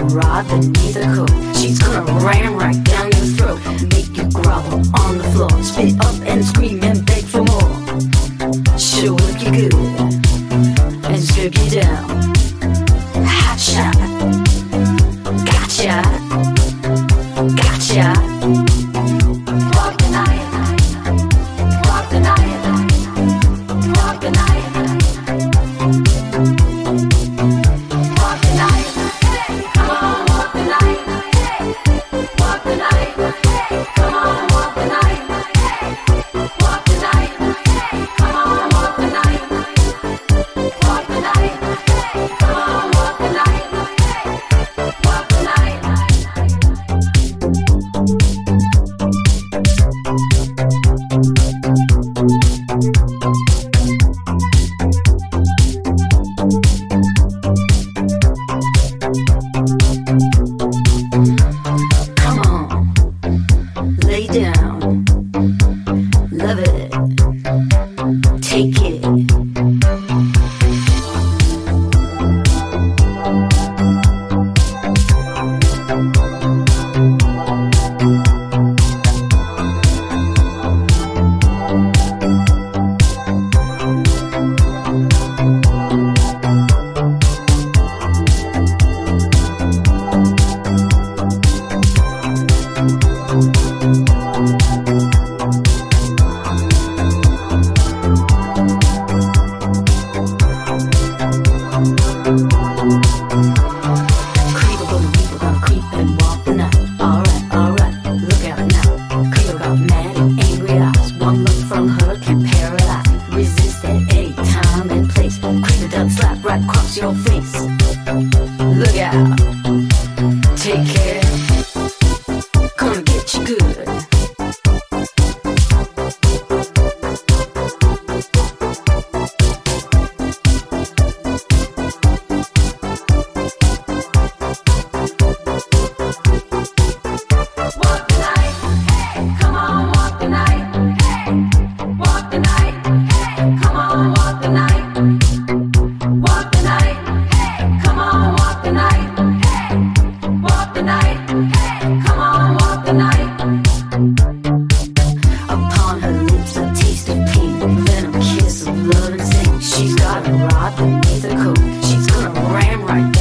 rod beneath her coat. She's gonna ram right down your throat, make you grovel on the floor, spit up and scream and beg for more. She'll look you good and strip you down. Hot shot, gotcha, gotcha. Walk the night, walk the night, walk the night. Walk the night, come on, walk the night. Walk the night, come on, walk the night. Walk the night, come on, walk the night. Walk the night, come on, walk the night. Walk the night. Come on, lay down, love it, take it. Right across your face. Look out, take care, gonna get you good. Walk the night, hey, come on, walk the night, hey, walk the night, hey, come on, walk the night. Walk the night, hey, come on, walk the night, hey, walk the night, hey, come on, walk the night. Upon her lips a taste of pain, then a kiss of love and sin. She's got a rod beneath her coat, she's gonna ram right